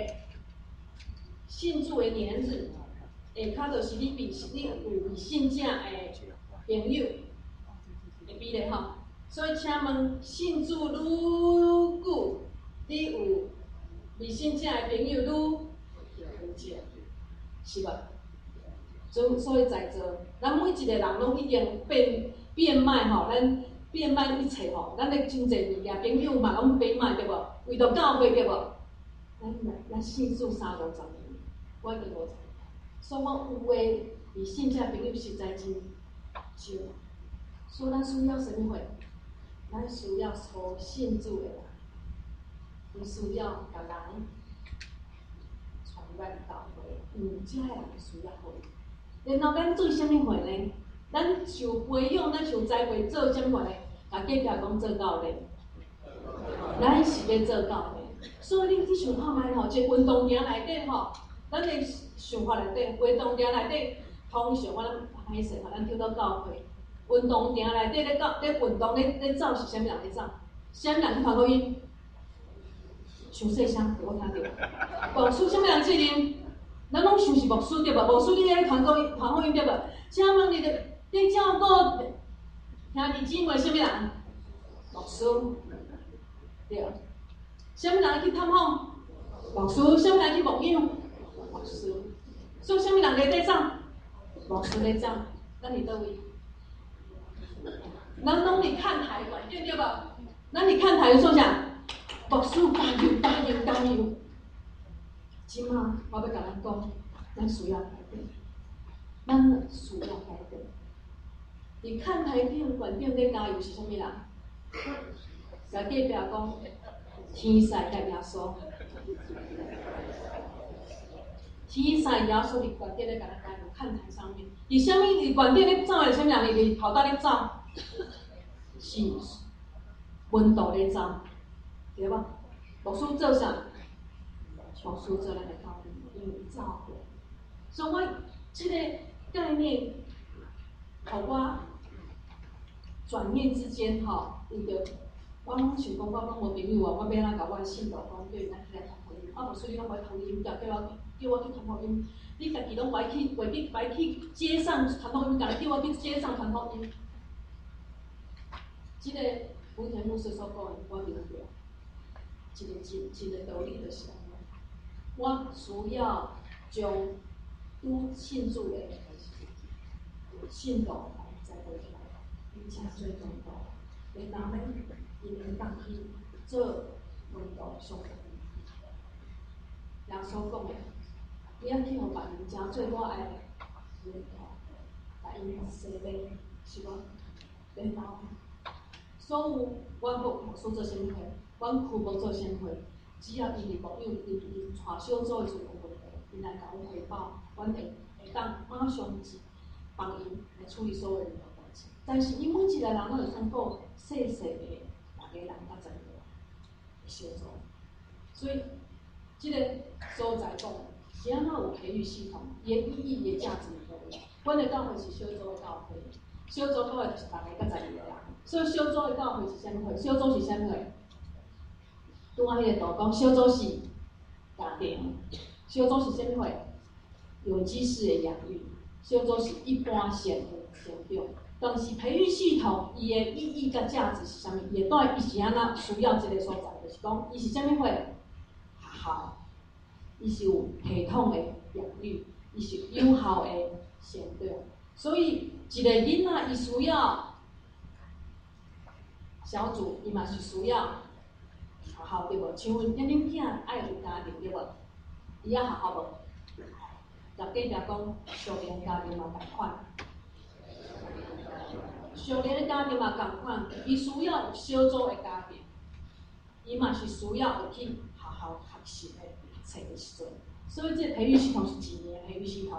年日，下骹就是你有未信者的朋友的比例吼。所以请问，信主愈久，你有未信者的朋友愈有少，是吧？所以在座，咱每一个人拢已经变卖吼，咱变卖一切吼，咱咧真侪物件，朋友嘛拢变卖对无？为着教会对无？咱信主30-50年，我已经50年，所以我有诶未信者朋友实在真少，所以咱需要啥物货？咱需要初信主的人，伊需要甲人传入教会，遮个人需要好。然后咱做啥物货呢？咱受培养，咱受栽培做啥物货呢？甲隔壁讲做教练，咱是要做教练。所以你想看觅吼，一个运动场内底吼，咱的想法内底，运动场内底通常咱歹势吼，咱叫做教会。运动场内底咧运动咧走是啥物人咧走？啥物人去传福音？伤细声，互我听着。牧师啥物人责任？咱拢想是牧师对无？牧师你咧传福音对无？请问你照顾兄弟姊妹啥物人？牧师对。啥物人去探访？牧师。啥物人去牧养？牧师。所以啥物人咧走？牧师咧走。咱伫倒位？咱拢伫看台管对对无？咱伫看台做啥？牧师加油！即马我要甲咱讲，咱需要改变，咱需要改变。伫看台顶管顶咧加油是啥物人？甲隔壁讲，天使甲耶稣，天使耶稣伫管顶咧甲咱加油，看台上面。伫啥物？伫管顶咧走诶啥物人？伫头搭咧走，是温度咧走，对无？牧师做啥？牧师做咱的教育，因为照顾。所以我这个概念，互我转念之间吼，伊就我拢想讲，我讲无朋友啊，我要安怎甲我的信徒讲，对咱起来传福音。牧师你拢不爱传福音，叫我去传福音，你家己拢不爱去街上传福音，叫我去街上传福音。这个福田牧师所讲的，我明白。一个道理就是安尼，我需要将拄信主的信徒栽培出来，并且最重要，然后呢，因会当去做运动上的。人所讲的，你要去互别人诚做我爱运动，甲因洗礼，是无？然后，所有我无所做啥物货。阮区无做啥货，只要因牧友因带小组的时阵有问题，因来甲阮汇报，阮会当马上帮因来处理所有任何代志。但是因每一个人拢会通过细细的大家人甲知道小组，所以这个所在讲是安怎有培育系统，伊的意义、伊的价值在哪？阮的教会是小组的教会，小组教会就是大家甲知道的人，所以小组的教会是啥物货？小组是啥物货？拄仔迄个图讲，小组是家庭，小组是啥物货？有机式的养育，小组是一般性的成长。但是培育系统，伊的意义甲价值是啥物？伊会带伊是安怎需要一个所在，就是讲伊是啥物货？学校，伊是有系统的养育，伊是有效的成长。所以一个囡仔伊需要小组，伊嘛是需要。学校对无？像恁囝爱有家庭对无？伊爱学校无？甲隔壁讲，少年家庭嘛共款，少年的家庭嘛共款，伊需要有小组的家庭，伊嘛是需要有去学校学习的册的时阵。所以这个培育系统是一年的培育系统，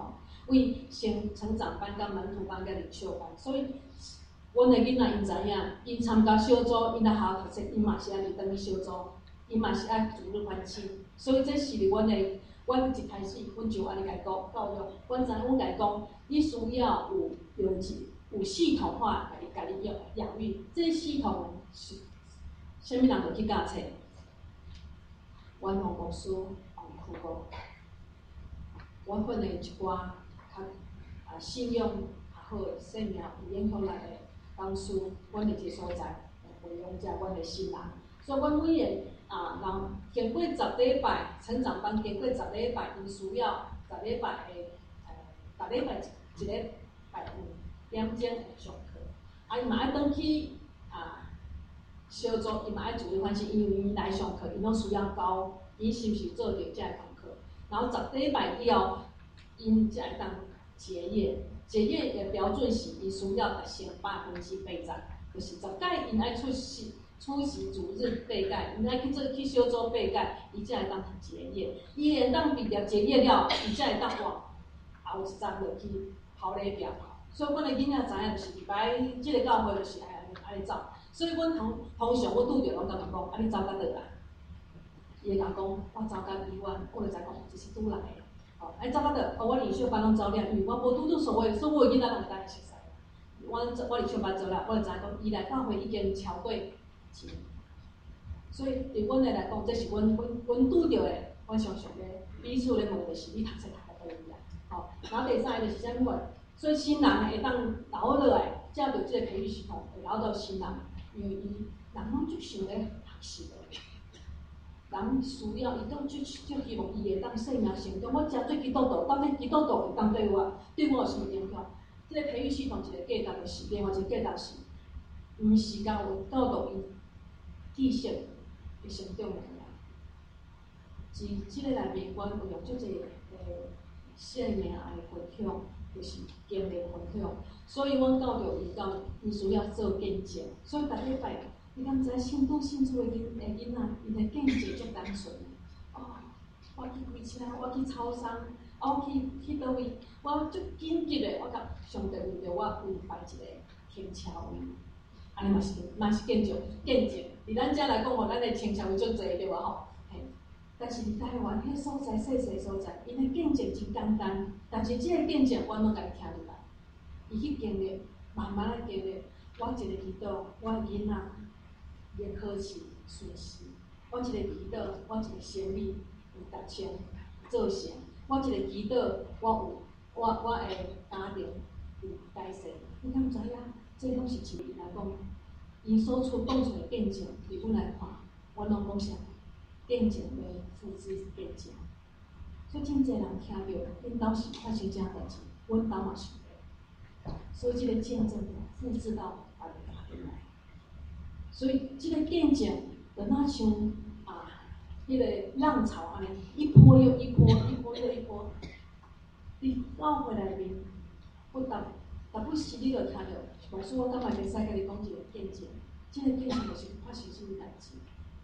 为先成长班、甲门徒班、甲领袖班，所以阮的囡仔因知影，因参加小组，因来学校读册，因嘛是爱去当去小组，因嘛是爱主日欢庆，所以这是阮的，阮一开始，阮就安尼甲伊教育，阮知影，阮甲伊讲，你需要有系统化甲你养育，这系统是，啥物人就去教册，阮王牧师、王库哥，阮训练一寡较信用较好、生命有影响力的讲师，阮伫一个所在培养者阮的新人，所以阮每个人经过10礼拜成长班，经过10礼拜，因需要10礼拜的逐礼拜一个拜5点钟会上课，伊嘛爱转去小组，伊嘛爱主日欢庆，因为伊来上课，伊拢需要交，伊是毋是做着遮个功课，然后10礼拜以后，因才会当结业。结业的标准是，伊需要达成80%，就是10届因爱出席主日备改，因爱去小组备改，伊才会当结业。伊会当毕业结业了，伊才会当往后一站落去跑礼表。所以阮的囡仔知影，就是礼拜即个教会就是安尼走。所以阮通常我拄着拢甲问讲，你走到倒来？伊会甲我讲，我走到医院，我就知讲这是拄来的。走到倒，我领袖班拢走了，因为我无拄到所有囡仔拢会当会熟悉。我领袖班走了，我就知讲伊来教会已经超过1年。所以对阮的来讲，这是阮拄着的，阮常常咧彼此咧问，就是你读册读到倒位啊？然后第三个就是啥物款？所以新人会当留落来，才有即个培育系统会留到新人，因为人拢足想咧学习的。人需要，伊都就希望伊会当生命成长。我真做基督徒，到底基督徒会当对我有啥物影响？即个培育系统一个价值就是另外一个价值是，毋是教导因知识的成长尔。是即个内面，阮有用足侪生命的分享，就是经历分享。所以阮教导伊需要做见证，所以逐礼拜。你敢知信主的囡仔，因的见证足单纯。我去开车，我去超商，我去倒位，我足紧急的，我甲上帝为着我安排一个停车位，安尼嘛是见证。伫咱遮来讲吼，咱的停车位足侪对无吼？但是伫台湾迄所在细所在，因的见证真简单，但是即个见证阮拢甲伊听入来，伊去经历，慢慢的经历。我一个祈祷，我囡仔。伊的考试顺时，我一个祈祷，我一个生理有达成做成，我一个祈祷，我的家庭有改善。你敢知影？这拢是一个来讲，因所讲出的见证，对阮来看，阮拢讲啥？见证要复制见证。所以真侪人听到，因兜是发生这样代志，阮兜嘛是。所以这个见证复制到别个家庭来。所以，这个见证就那像迄个浪潮安尼，一波又一波，一波又一波。你教会内面，我逐不时你就听到，老师我感觉袂使甲你讲一个见证，这个见证就是发生什么代志。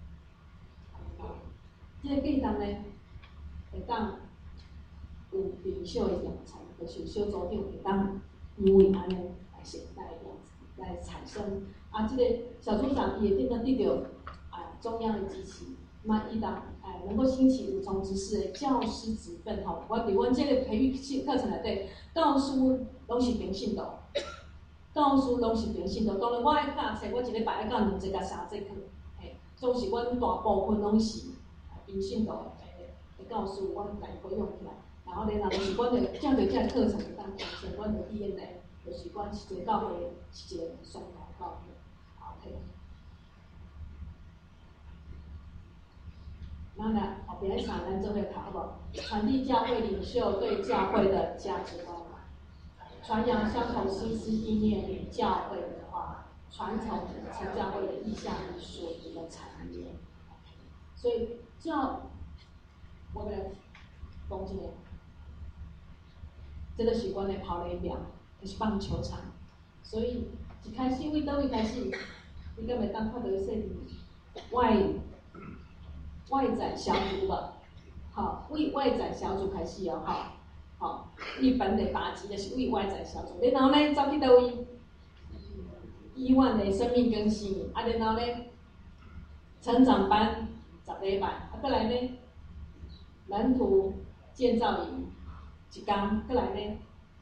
这个见证呢，会当有领袖的养成，就是小组长会当因为安尼来产生。这个小组长也变得得到中央的支持，那伊当能够兴起无从之事的教师职分吼。我伫阮这个培育课程内底，教师拢是平信徒，当然我爱教册，我一礼拜爱教2节甲3节课，总是阮大部分拢是平信徒的教师，阮家培养起来。然后咧，就是阮的照着这个课程当完成阮的 DNA， 就是阮是一个教会，是一个宣教教会。然后呢，后边一场咱做伙读好无？传递教会领袖对教会的价值观，传扬相同心思意念与教会文化，传承成教会的意向与属灵的产业。所以我们来讲一个，这个是阮的跑垒表，就是棒球场。所以一开始为倒位开始，你敢会当看到说外展小组吧？好，为外展小组开始哦，好。 吼，伊本地8级就是为外在小组，然后呢走去倒位？医院的生命更新，然后呢成长班10礼拜，再来呢人图建造营1天，再来呢，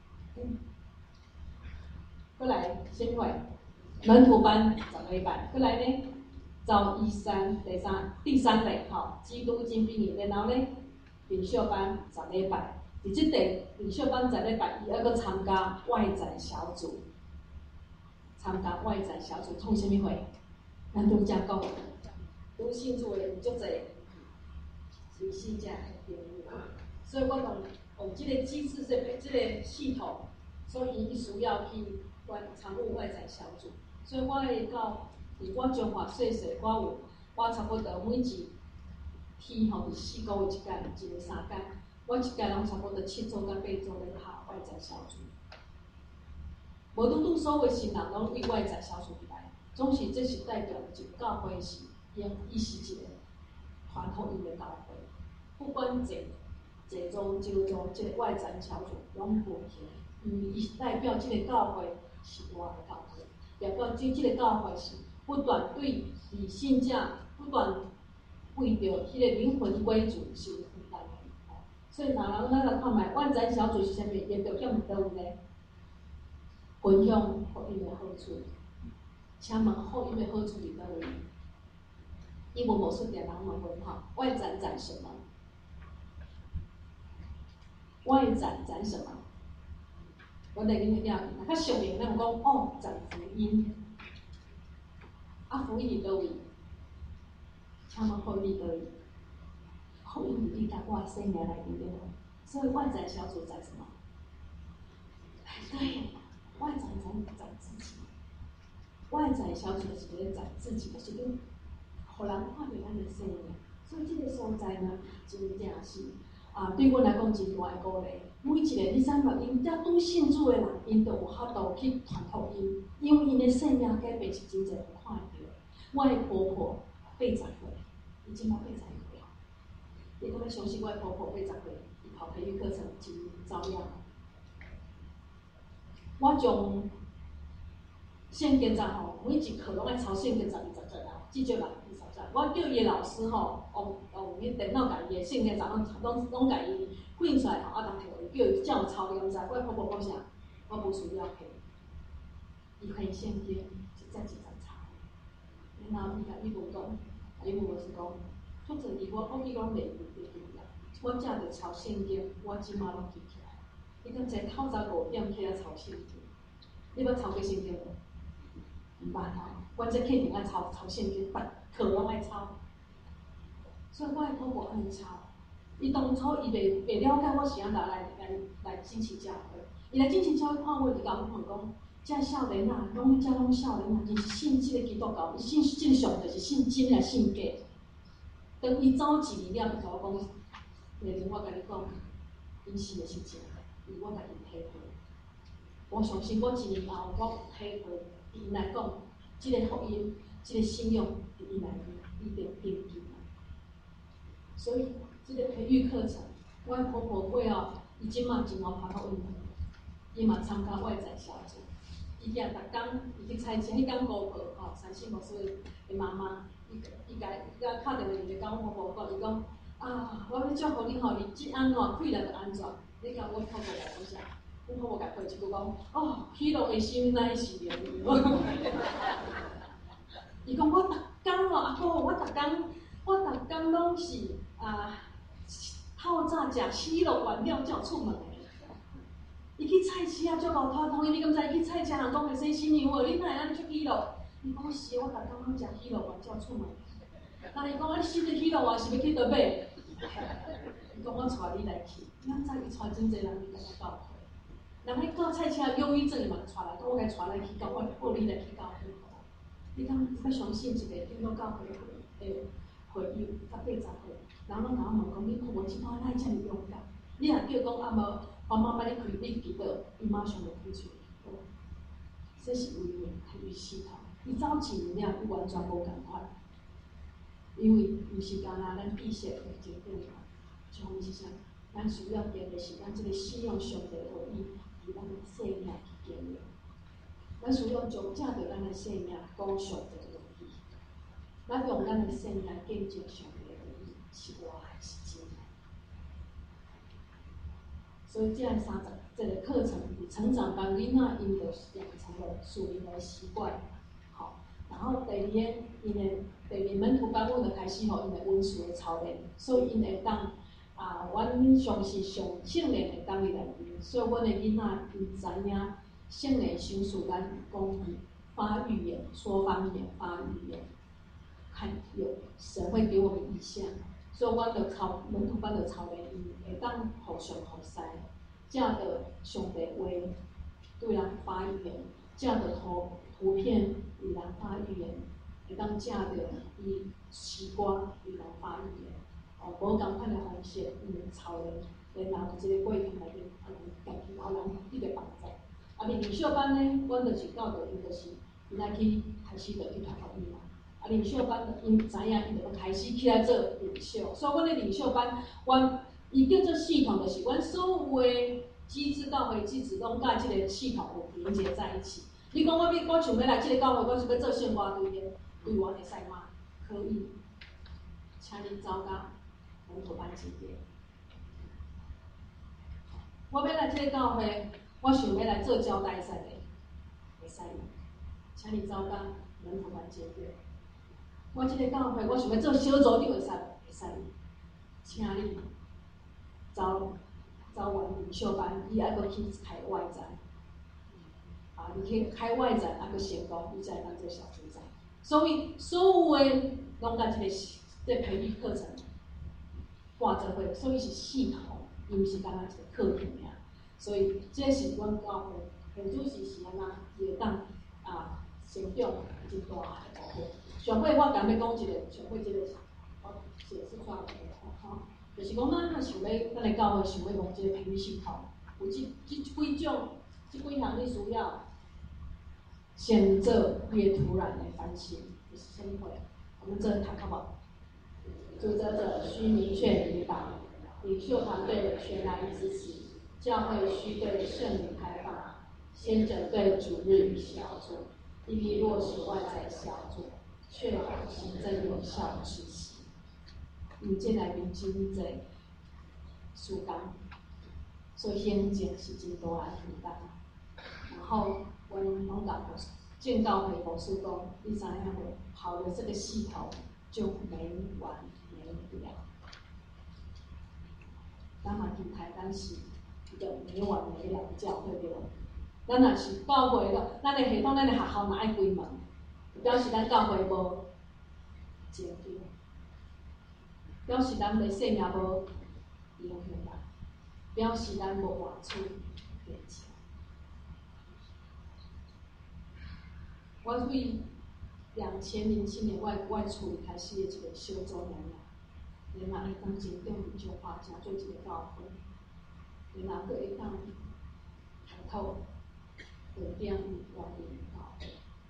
再来先会人图班10礼拜，再来呢走第三类基督精兵营，然后呢领袖班10礼拜，伫即个领袖班10礼拜，伊还阁参加外展小组。参加外展小组创什么会？咱拄则讲，拄信主的有足侪是信者的朋友，所以我用这个机制、这个系统，所以伊需要去参与外展小组。所以我会到，我中华细细，我差不多每一天吼是4个月1届，一个3天，我1届拢差不多7组到8组咧拍外展小组。无拄所有新人拢为外在小组来，总是这是代表一个教会是伊是一个传福音的教会，不管坐州、州，这个外展小组拢无起来，因为伊代表这个教会是我的教会，代表这个教会是不断对理性者不断为着迄个灵魂归主是有负担的。所以咱来看卖外展小组是啥物？伊着点伫倒位呢？分享福音的好处，请问福音的好处伫倒位？英文魔术点人问哈，外展展什么？外展展什么？我来给你了解，较俗名咱有讲哦，展福音。福音伫倒位？请问福音伫倒位？福音伫你甲我生命内底对无？所以外展小组展什么？对。外展展自己，外展小组就是咧展自己，就是咧，互人看到咱的生命。所以这个所在呢，真正是对阮来讲真大的鼓励。每一个你知无？因只拄信主的人，因就有法度去传福音，因为因的生命改变是真侪人看得到。我的婆婆80岁，伊即马80岁，你敢要相信我的婆婆80岁？伊考培育课程真照样。我将圣经章吼，每一课拢爱抄圣经章20节啊，至少啦20节。我叫伊的老师吼，用迄电脑甲伊的圣经章拢甲伊印出来吼，当摕互伊，叫伊抄念在。我婆婆讲啥？我无需要背，伊看圣经一节抄。然后伊问讲，伊问我是讲，出阵伊我记拢袂记啦。我只着抄圣经，我即马拢记起来。伊讲坐透早5点起来抄圣经，你捌抄过圣经无？毋捌吼，我这肯定爱抄圣经，课拢爱抄。所以我的婆婆安尼抄，伊当初伊袂了解我是安怎来支持教会。伊来支持教会看我，就甲我讲，遮少年啊，拢少年啊，伊是信即个基督教，伊信即个上帝是信真啊信假。当伊走1年了，伊甲我讲，丽玲，我甲你讲，因信的是真的，因我甲伊体会。我相信我1年后，我有体会，对因来讲，即个福音，即个信仰，对因来讲一定定义。所以，这个培育课程，我婆婆过后，伊即马真好拍到运动，伊嘛参加外展小组。伊遐逐工，伊去菜市，迄工姑婆吼，34无岁的妈妈，伊甲敲电话入来，甲我婆婆讲，伊讲我要祝福你吼，你即安怎开了就安怎。你甲我婆婆讲啥？阮婆婆甲回一句讲，喜乐的心乃是良药。伊讲我逐工阿姑，我逐工拢是透早食喜乐完了才出门的。伊去菜市啊，足够头痛，你敢知？去菜市人讲会生新娘无？你哪会安尼出喜乐？伊讲是，我逐工拢食喜乐完才出门。但伊讲你新的喜乐完是要去倒买？伊讲我带你来去，你敢知？伊带真侪人去甲我教会。人迄到菜市忧郁症伊嘛带来，讲我该带来去教我报你来去教会。你敢相信一个基督教会的会友甲80岁，人拢甲我问讲，你婆婆即摆哪会遮尔勇敢？你若叫讲无，我妈帮你开，你记得，伊马上就开出来。这是为了培育系统，伊走1年了，伊完全无共款。因为毋是干那咱意识会真变化，像是啥？ 咱需要建的是咱即个信仰上帝的话语，伫咱的生命去建立。咱需要将借着咱的生命讲上帝的话语，咱用咱的生命见证上帝的话语，是活还是真的？所以这个课程成长班囡仔，因就养成了属灵的习惯，好。然后第二门徒班，阮就开始互因的温书的操练，所以因会当阮相信圣灵会当入内面，所以阮的囡仔因知影圣灵赏赐咱讲发语言、说方言、发语言，看有神会给我们意象，所以阮就门徒班就操练因会当互相互使，借着上帝话对人发语言，借着图片与人发语言，会当借着伊诗歌与人发语言。无共款的方式，因操练，然后即个过程内面，家己老人一直帮助。灵修班呢，阮就是教导因，就是因来去开始就去传福音嘛。灵修班因知影，因就要开始起来做灵修，所以阮的灵修班，伊叫做系统，就是阮所有的机制教会机制拢甲即个系统有连接在一起。你讲我想要来即个教会，我想要做圣歌队的队员会使吗？可以，请你走到门徒班级别。我要来即个教会，我想要来做招待使的，会使吗？请你走到门徒班级别。我即个教会，我想要做小组长会使，会使。请你走完灵修班，伊还阁去开外展。你去开外展，还阁成功，你才当做小组长。所以所有的拢甲这培育课程挂做伙，所以是系统，伊毋是单单一个课程尔。所以这是阮教会很主席是安那会当成长真大个部分。上尾我敢要讲一个，上尾这个我解释出来吼，就是讲咱若想要咱的教会想要用这个培育系统，有这几项你需要先做列土壤的反省，就是什么会？我们这谈好不好？主责者需明确引导，领袖团队全然支持，教会需对圣灵开放，先整队主日与小组，一批落实外在小组，确保行政有效执行。这内面真侪事工，所以行政是真大的负担。然后阮拢甲建教会牧师讲，你知影无？好的这个系统就没完没了。咱嘛期待咱是一个没完没了的教会对无？咱若是教会个，咱的系统、咱的学校若爱关门，表示咱教会无前进，表示咱的生命无影响力，表示咱无活出热情。我为2007年，我厝里开始的一个小组娘娘，然后会当真正灵修化，成做一个教会，然后佫会当开口热点与外面教会。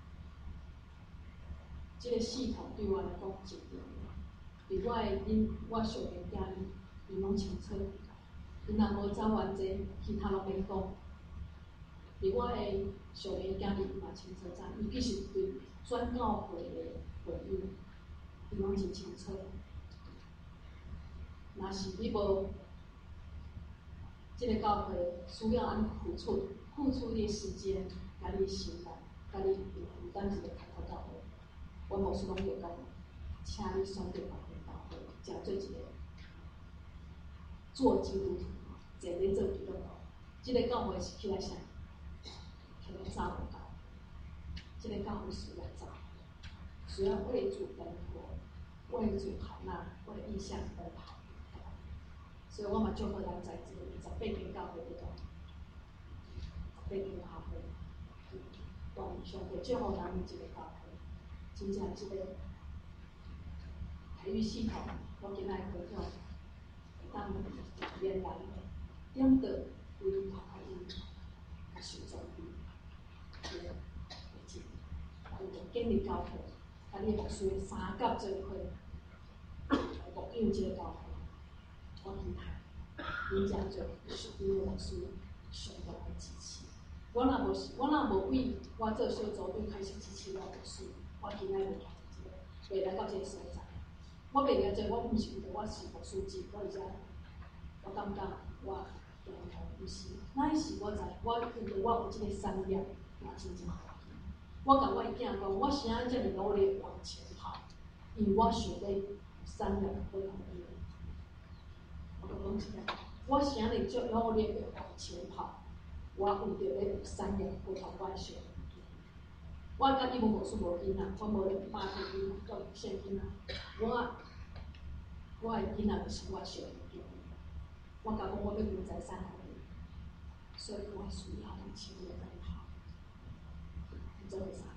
这个系统对我来讲真重要。伫我小弟囝因拢清楚，因若无走完这，其他拢免讲。伫我的小弟囝因嘛清楚知，伊其实对转教会的回应，伊拢真清楚。若是你无这个教会需要按付出你的时间、甲你的心力、甲你负担一个开头教会，我牧师拢有讲，请你选择别个教会，诚做一个做基督徒，坐咧做基督徒。这个教会是起来啥？起来造的教会。这个教会需要造，需要为主奔波，为主跑那，为意向奔跑。所以我嘛祝福咱在这个18间教会里头，18间教会，大上帝祝福咱们这个教会，真正这个培育系统，我今仔分享，会当连来点到为读福音，甲受造伊，个会进，有着建立教会，甲你牧师3甲做伙，来牧养这个教会，我期待。 你家就是比我是上大的支持。我若无为我做小组长开始支持我无事，我今仔袂来到这个所在。我袂了解，我毋是为着我是无书记，我而且我感觉我认同毋是，那是我知，我因为我有这个产业，嘛真正好。我甲我的囝讲，我啥遮尔努力往前跑，因为我想要产业会互伊。我讲一下，我啥哩足努力的往前跑，我有着要有产业会互我想。我甲伊无数无囡仔，我无200个囡仔，到现囡仔，我的囡仔就是我小的囡仔。我甲讲，我要有财产互伊，所以我需要往前面在跑。你做为啥？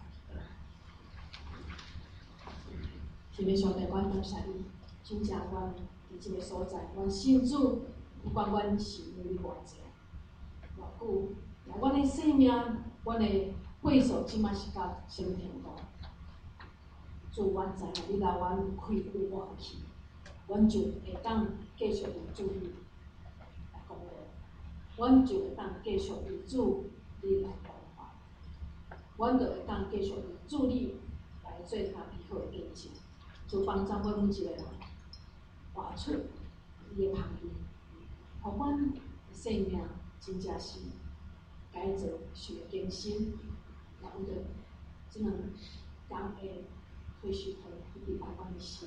天父上帝，阮感谢你，真正阮伫即个所在，阮信主，不管阮是努力偌济、偌久，也阮的生命，阮的岁数，即摆是到什么程度？主，阮知影你来阮开有我去，阮就会当继续为主你来讲话，阮就会当继续为主你来讲话，阮就会当继续为主你来做他美好的见证。就帮助阮每一个人活出伊的行为，互阮生命真正是改造受更新，也有着即两工的退休后伫台湾的心，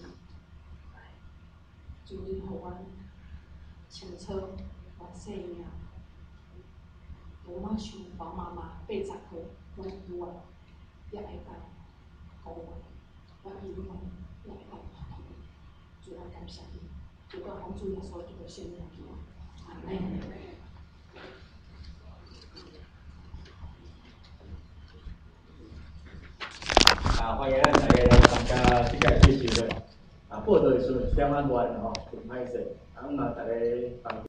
主你互阮清楚阮生命，无我想爸妈妈80岁，阮永远也会当好我，我永远也会当好我。主，我感谢你，求到帮助耶稣基督圣名祈祷，阿门。 欢迎大家来参加这个退休的报道的时候，10点半完吼，唔歹势，嘛大家帮。